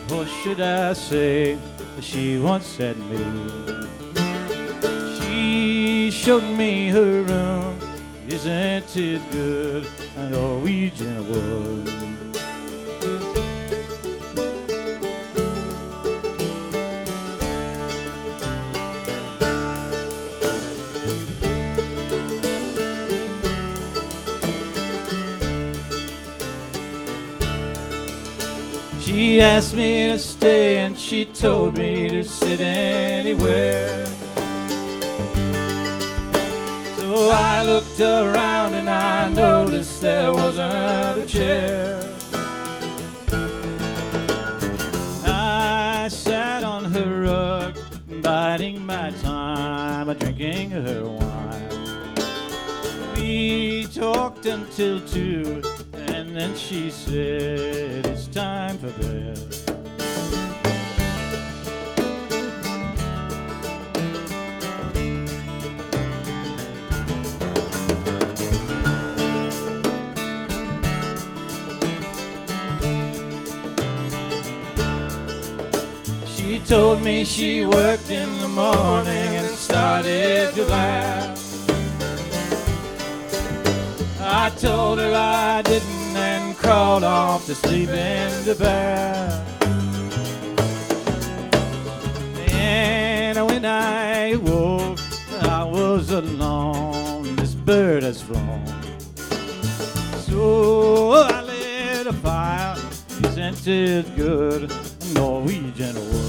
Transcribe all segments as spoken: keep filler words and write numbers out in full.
or should I say, she once said me. She showed me her room, isn't it good, a Norwegian wood. She asked me to stay and she told me to sit anywhere. So I looked around and I noticed there wasn't a chair. I sat on her rug, biding my time, drinking her wine. We talked until two, and then she said, it's time for bed. She told me she worked in the morning and started to laugh. I told her I didn't and crawled off to sleep in the bath. And when I woke, I was alone. This bird has flown. So I lit a fire, scented good Norwegian wood.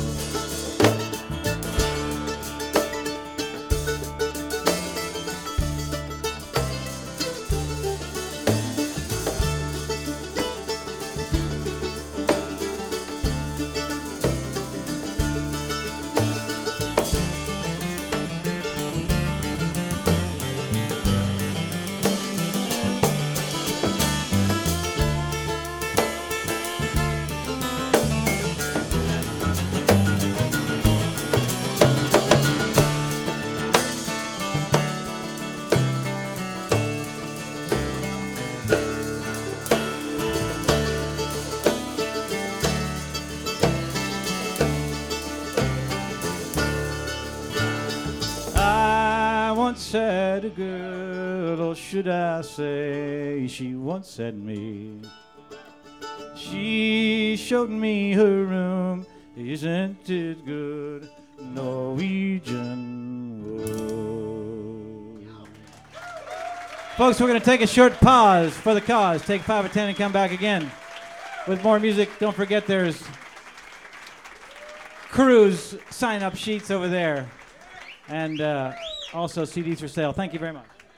Once had a girl, or should I say, she once said me. She showed me her room, isn't it good, Norwegian wood. Folks, we're going to take a short pause for the cause. Take five or ten and come back again with more music. Don't forget there's cruise sign-up sheets over there. And uh, also C Ds for sale. Thank you very much.